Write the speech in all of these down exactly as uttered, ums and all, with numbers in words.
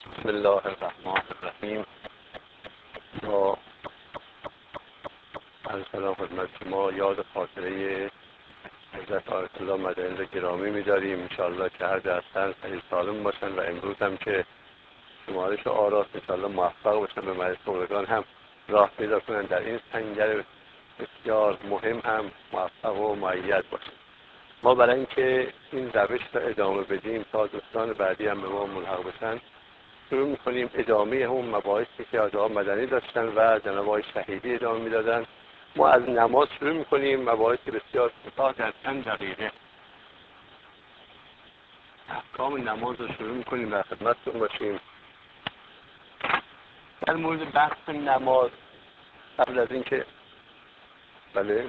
بسم الله الرحمن الرحیم. با سلام خدمت شما یاد خاطره حضرت آیت الله مدنی را گرامی می‌داریم. انشاءالله که هر جا هستن صحیح سالم باشن و امروز هم که شمارش آراست انشاءالله موفق باشن به مجلس بزرگان هم راه پیدا کنن، در این سنگر بسیار مهم هم موفق و مؤید باشن. ما برای اینکه این روش را ادامه بدیم تا دوستان بعدی هم به ما ملحق بشن، شروع می‌کنیم ادامه همون مباحثی که آقا مدنی داشتن و جناب آقای شهیدی ادامه میدادن. ما از نماز شروع می‌کنیم، مباحثی بسیار کوتاه در چند دقیقه احکام نماز رو شروع می‌کنیم و خدمتتون باشیم. در مورد بحث نماز قبل از اینکه بله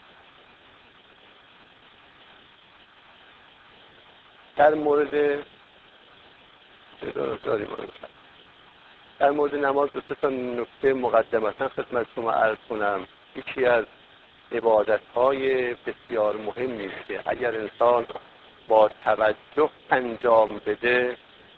در مورد در مورد نماز دو سه تا نکته مقدمتا خدمت شما عرض کنم. یکی از عبادت‌های بسیار مهمی است که اگر انسان با توجه انجام بده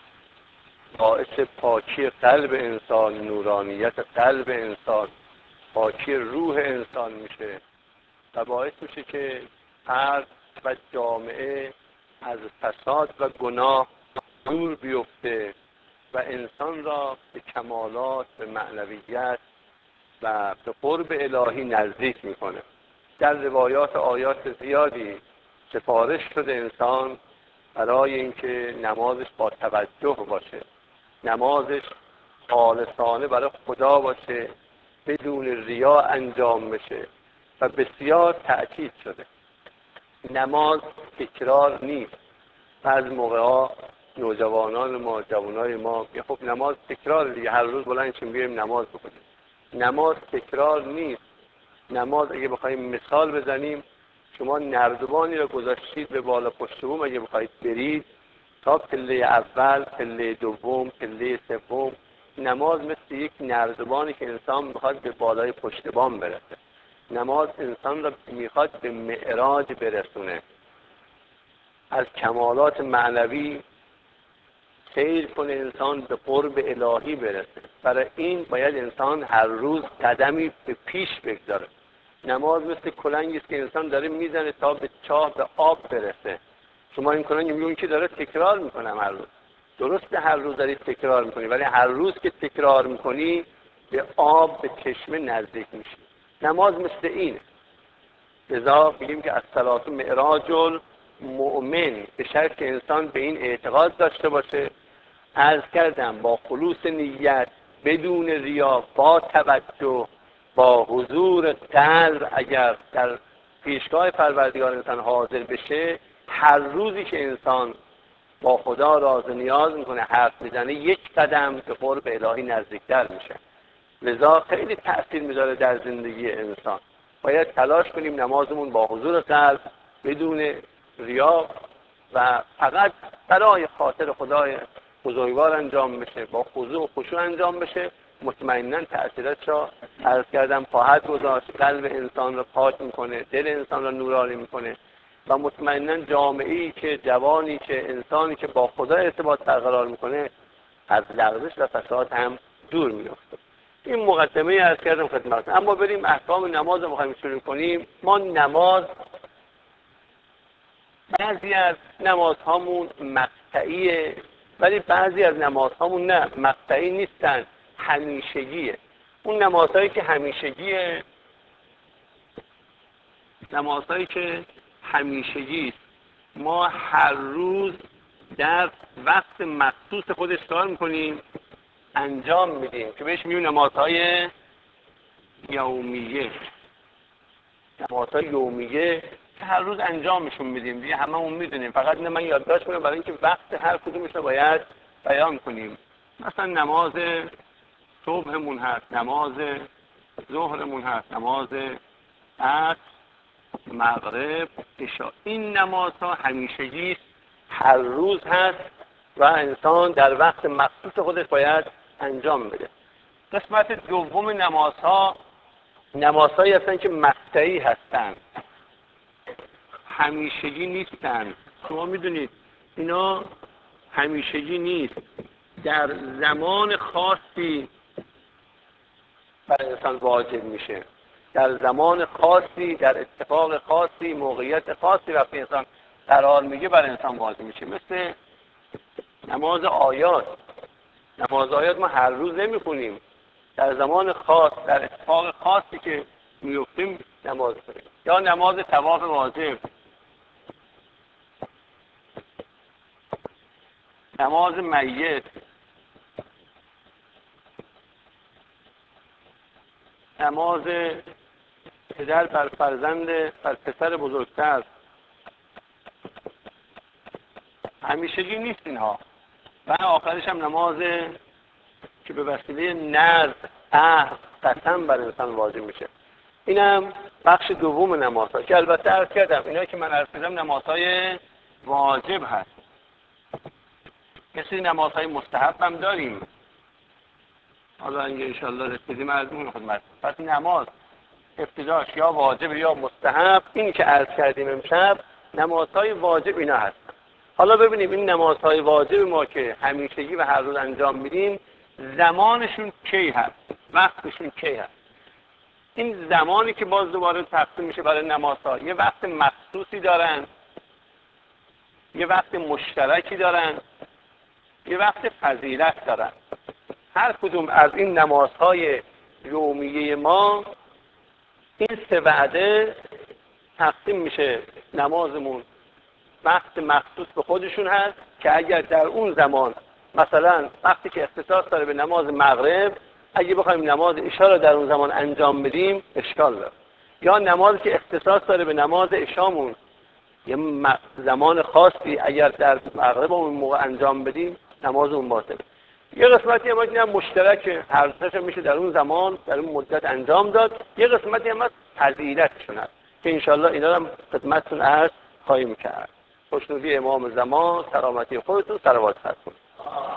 باعث پاکی قلب انسان، نورانیت قلب انسان، پاکی روح انسان میشه و باعث میشه که فرد و جامعه از فساد و گناه دور بیفته و انسان را به کمالات، به معنویت و به قرب الهی نزدیک میکنه. در روایات آیات زیادی سفارش شده انسان برای اینکه نمازش با توجه باشه، نمازش خالصانه برای خدا باشه، بدون ریا انجام بشه و بسیار تأکید شده. نماز تکرار نیست. بعض موقع‌ها نوجوانان ما، جوانای ما میگه خب نماز تکرار دیگه، هر روز بلند شیم بیایم نماز بخونیم. نماز تکرار نیست. نماز اگه بخوایم مثال بزنیم، شما نردبانی رو گذاشتید به بالا پشت بوم، اگه بخواید برید تا پله اول، پله دوم، پله سوم، نماز مثل یک نردبانی که انسان میخواد به بالای پشت بام برسه. نماز انسان رو میخواد به معراج برسونه، از کمالات معنوی سیر کنه، انسان به قرب الهی برسه. برای این باید انسان هر روز قدمی به پیش بگذاره. نماز مثل کلنگی است که انسان داره میزنه تا به چاه، به آب برسه. شما این کلنگ میگون که داره تکرار میکنم هر روز. درسته هر روز داری تکرار میکنی، ولی هر روز که تکرار میکنی به آب، به چشمه نزدیک میشی. نماز مثل اینه. لذا بگیم که الصلاة معراج المؤمن، به شرط که انسان به این اعتقاد داشته باشه. عرض کردم با خلوص نیت، بدون ریا، با توجه، با حضور قلب اگر در پیشگاه پروردگار انسان حاضر بشه، هر روزی که انسان با خدا راز و نیاز میکنه، حرف میزنه، یک قدم به قرب الهی نزدیکتر میشه. لذا خیلی تأثیر میذاره در زندگی انسان. باید تلاش کنیم نمازمون با حضور قلب، بدون ریا و فقط برای خاطر خدای بزرگوار انجام بشه، با خضوع و خشوع انجام بشه. مطمئناً تأثیرات را عرض کردم خواهد گذاشت. قلب انسان را پاک میکنه، دل انسان را نورانی میکنه و مطمئناً جامعه‌ای که، جوانی که، انسانی که با خدا ارتباط برقرار میکنه از لغزش و فساد هم دور میفته. این مقدمه عرض کردم خدمت. اما بریم احکام نماز رو می‌خوایم شروع کنیم. ما نماز، بعضی از نمازهامون مقطعیه، ولی بعضی از نمازهامون نه مقطعی نیستن، همیشگیه. اون نمازهایی که همیشگیه، نمازهایی که همیشگی است، ما هر روز در وقت مخصوص خودش کار میکنیم، انجام میدیم که بهش میگیم نمازهای یومیه. نمازهای یومیه که هر روز انجامشون میدیم دیگه، هممون میدونیم. فقط نه من یادداشت کنم برای اینکه وقت هر کدومش رو باید بیان کنیم. مثلا نماز صبحمون هست، نماز ظهرمون هست، نماز عصر، مغرب، عشاء. این نمازها همیشگی است، هر روز هست و انسان در وقت مخصوص خودش باید انجام بده. قسمت دوم نمازها، نمازهایی هستن که مقطعی هستن، همیشگی نیستن. شما میدونید اینا همیشگی نیست. در زمان خاصی برای انسان واجب میشه، در زمان خاصی، در اتفاق خاصی، موقعیت خاصی وقتی انسان قرار میگه برای انسان واجب میشه. مثل نماز آیات. نماز آیات ما هر روز نمیخونیم، در زمان خاص، در اتفاق خاصی که میفتیم نماز کنیم. یا نماز طواف واجب، نماز میت، نماز پدر بر فرزند بر پسر بزرگتر. همیشگی نیست اینها. و آخرش هم نماز که به وسیله نذر، عهد، قسم بر انسان واجب میشه. اینم بخش دوم نمازها که البته عرض کردم اینا که من عرض کردم نمازهای واجب هست. مثل نمازهای مستحب هم داریم، حالا اگه انشاءالله رسیدیم عرض خدمت. پس نماز ابتداش یا واجب یا مستحب. این که عرض کردیم امشب نمازهای واجب اینا هست. حالا ببینیم این نمازهای واجب ما که همیشگی و هر روز انجام میدیم زمانشون کی هست، وقتشون کی هست. این زمانی که باز دوباره تقسیم میشه برای نمازها، یه وقت مخصوصی دارن، یه وقت مشترکی دارن، یه وقت فضیلت دارن. هر کدوم از این نمازهای یومیه ما این سه وعده تقسیم میشه. نمازمون وقت مخصوص به خودشون هست که اگر در اون زمان مثلا وقتی که اختصاص داره به نماز مغرب، اگه بخوایم نماز عشا رو در اون زمان انجام بدیم اشکال داره. یا نمازی که اختصاص داره به نماز عشامون، یه زمان خاصی اگر در مغرب اون موقع انجام بدیم نماز اون باطله. یه قسمتی هم که مشترک هر سه‌ش میشه در اون زمان در اون مدت انجام داد. یه قسمتی هم فضیلتشون هست که انشالله اینا هم خدمتتون عرض خواهیم کرد. خوشنودی امام زمان، سلامتی خودتون، صلوات فرستون.